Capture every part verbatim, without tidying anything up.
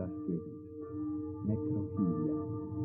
Błaszkiewicz. Nekrofilia.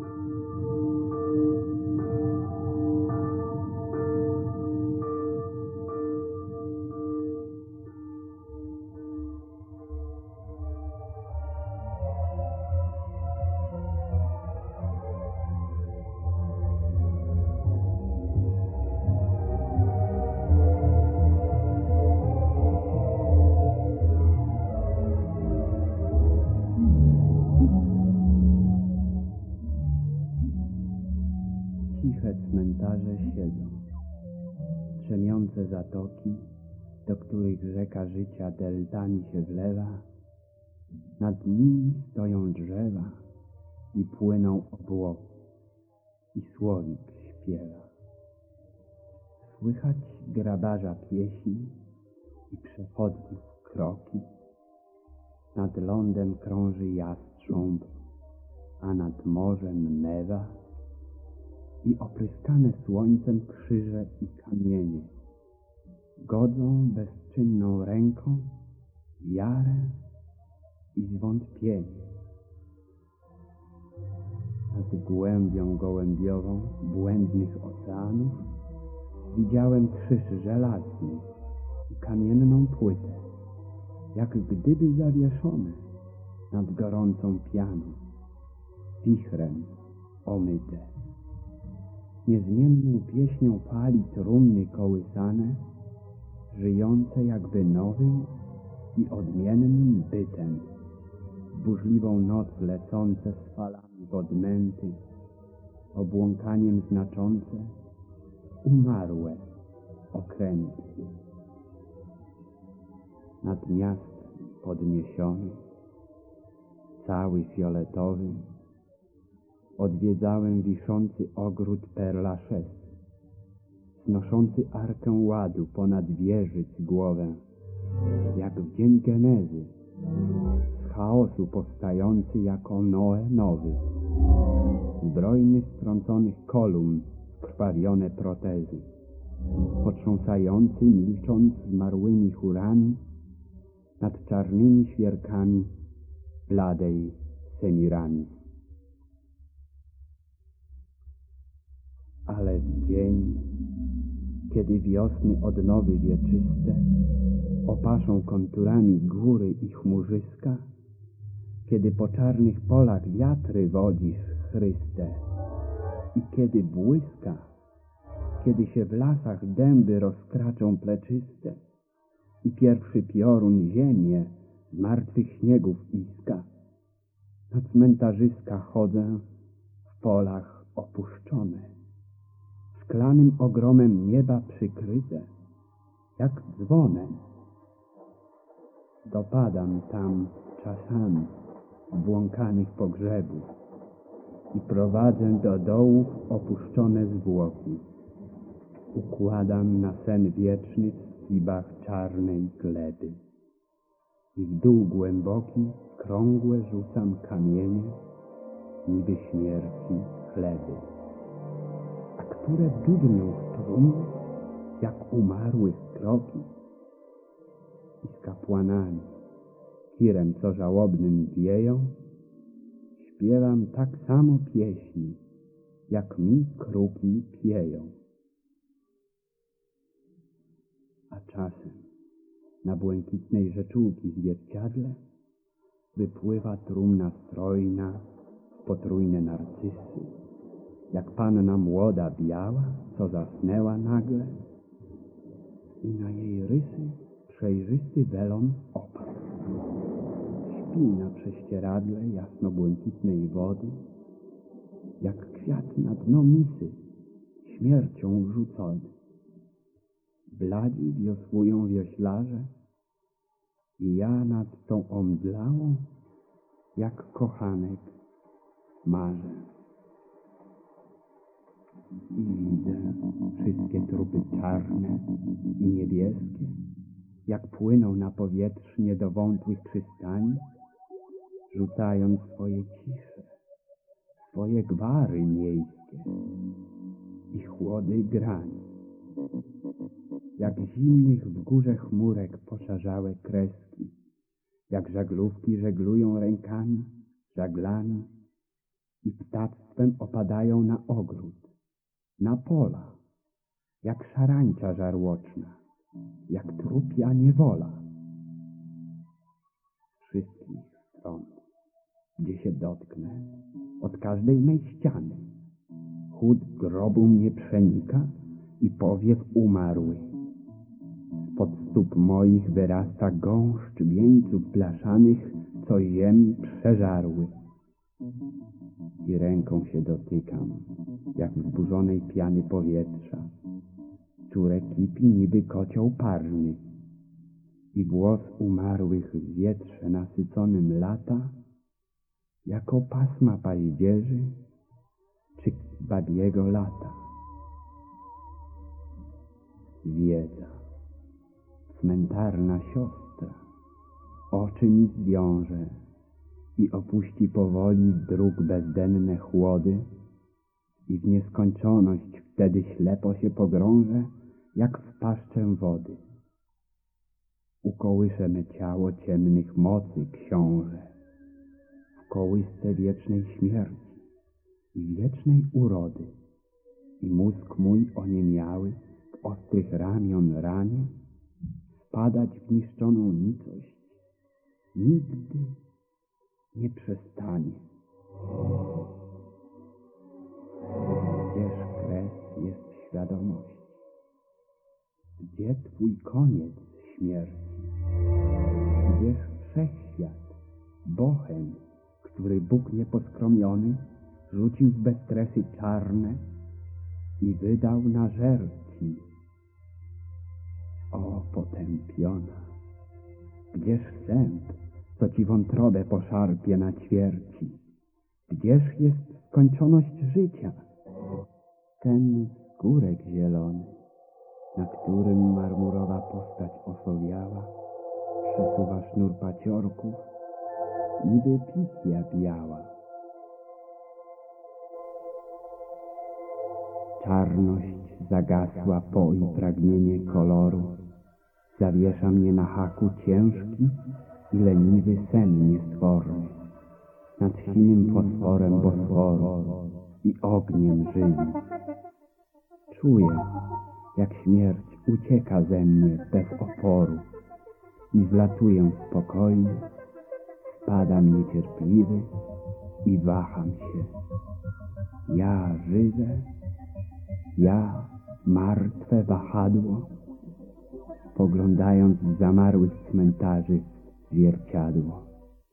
Ciche cmentarze siedzą, drzemiące zatoki, do których rzeka życia deltami się wlewa. Nad nimi stoją drzewa i płyną obłoki, i słowik śpiewa. Słychać grabarza pieśni i przechodniów kroki. Nad lądem krąży jastrząb, a nad morzem mewa. I opryskane słońcem krzyże i kamienie godzą bezczynną ręką wiarę i zwątpienie. Nad głębią gołębiową błędnych oceanów widziałem krzyż żelazny i kamienną płytę, jak gdyby zawieszone nad gorącą pianą, wichrem omyte. Niezmienną pieśnią pali trumny kołysane, żyjące jakby nowym i odmiennym bytem, w burzliwą noc lecące z falami odmęty, obłąkaniem znaczące umarłe okręty. Nad miastem podniesiony, cały fioletowy, odwiedzałem wiszący ogród Père-Lachaise, znoszący arkę ładu ponad wieżyc głowę, jak w dzień genezy, z chaosu powstający jako Noe nowy, zbrojny strąconych kolumn, krwawione protezy, potrząsający milcząc zmarłymi chórami nad czarnymi świerkami bladej Semiramis. Ale w dzień, kiedy wiosny odnowy wieczyste opaszą konturami góry i chmurzyska, kiedy po czarnych polach wiatry wodzisz, Chryste, i kiedy błyska, kiedy się w lasach dęby rozkraczą pleczyste i pierwszy piorun ziemię z martwych śniegów iska, na cmentarzyska chodzę w polach opuszczone, szklanym ogromem nieba przykryte, jak dzwonem. Dopadam tam czasami błąkanych pogrzebów i prowadzę do dołów opuszczone zwłoki. Układam na sen wieczny w skibach czarnej gleby i w dół głęboki, krągłe rzucam kamienie, niby śmierci chleby, a które dudnią w trumnie, jak umarłych kroki. I z kapłanami, kirem co żałobnym wieją, śpiewam tak samo pieśni, jak mi kruki pieją. A czasem na błękitnej rzeczułki zwierciadle wypływa trumna strojna w potrójne narcysy, jak panna młoda biała, co zasnęła nagle, i na jej rysy przejrzysty welon opadł. Śpi na prześcieradle jasno-błękitnej wody, jak kwiat na dno misy, śmiercią rzucony. Bladzi wiosłują wioślarze i ja nad tą omdlałą, jak kochanek, marzę. I widzę wszystkie trupy czarne i niebieskie, jak płyną na powietrznie do wątłych przystani, rzucając swoje cisze, swoje gwary miejskie i chłody grani. Jak zimnych w górze chmurek poszarzałe kreski, jak żaglówki żeglują rękami żaglami i ptactwem opadają na ogród, na pola, jak szarańcza żarłoczna, jak trupia niewola. Wszystkich stron, gdzie się dotknę, od każdej mej ściany, chłód grobu mnie przenika i powiew umarły. Spod stóp moich wyrasta gąszcz wieńców blaszanych, co ziem przeżarły. I ręką się dotykam, jak wzburzonej piany powietrza, które kipi niby kocioł parny. I włos umarłych w wietrze nasyconym lata, jako pasma paździerzy czy babiego lata. Wiedza, cmentarna siostra, oczy mi zwiąże i opuści powoli z dróg bezdenne chłody i w nieskończoność wtedy ślepo się pogrążę, jak w paszczę wody. Ukołysze me ciało ciemnych mocy, książę, w kołysce wiecznej śmierci i wiecznej urody, i mózg mój oniemiały w ostrych ramion ranie spadać w niszczoną nicość nigdy nie przestanie. Gdzież kres jest świadomości? Gdzie twój koniec śmierci? Gdzież wszechświat, bochen, który Bóg nieposkromiony rzucił w beztresy czarne i wydał na żerci? O potępiona, gdzież sęp, co ci wątrobę poszarpie na ćwierci? Gdzież jest skończoność życia? Ten skórek zielony, na którym marmurowa postać osowiała, przesuwa sznur paciorków, niby picja biała. Czarność zagasła po i pragnienie koloru, zawiesza mnie na haku ciężki i leniwy sen niestworny, nad sinym fosforem Bosforu i ogniem żywi. Czuję, jak śmierć ucieka ze mnie bez oporu i zlatuję spokojnie, spadam niecierpliwy i waham się. Ja żywe, ja martwe wahadło, spoglądając z zamarłych cmentarzy w zwierciadło.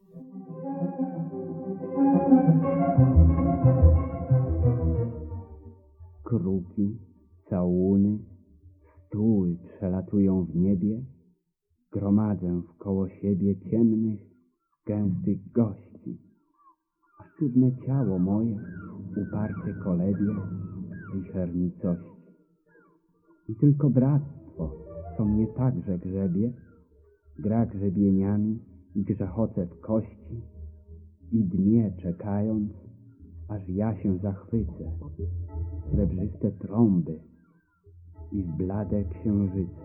Kruki, całuny, stuły przelatują w niebie, gromadzę wkoło siebie ciemnych, gęstych gości, a sztywne ciało moje uparcie kolebie wicher nicości. I tylko bractwo, co mnie także grzebie, gra grzebieniami i grzechoce w kości i dmie czekając, aż ja się zachwycę w srebrzyste trąby i w blade księżyce.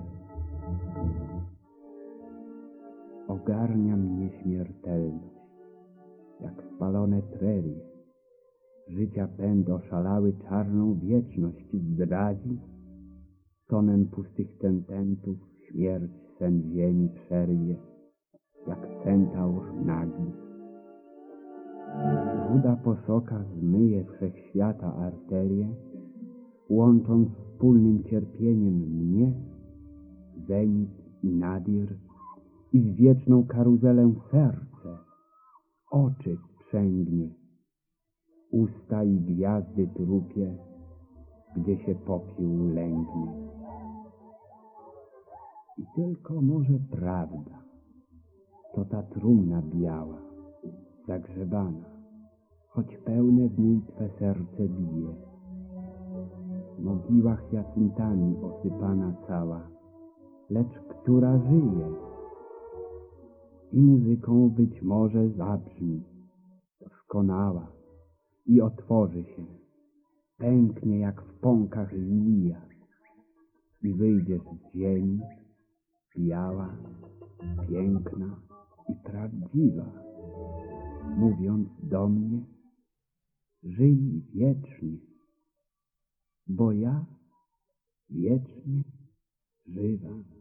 Ogarnia mnie śmiertelność, jak spalone prerie. Życia pęd oszalały czarną wieczność zdradzi, tonem pustych tententów śmierć sen ziemi przerwie, jak centaur nagi. Ruda posoka zmyje wszechświata arterie, łącząc wspólnym cierpieniem mnie, zenit i nadir, i w wieczną karuzelę serce, oczy sprzęgnie, usta i gwiazdy trupie, gdzie się popiół lęgnie. I tylko może prawda, to ta trumna biała, zagrzebana, choć pełne w niej twe serce bije. Mogiła hyacyntami osypana cała, lecz która żyje i muzyką być może zabrzmi, doskonała i otworzy się, pęknie jak w pąkach lija i wyjdzie z ziemi, biała, piękna i prawdziwa. mówiąc do mnie: żyj wiecznie, bo ja wiecznie żywa.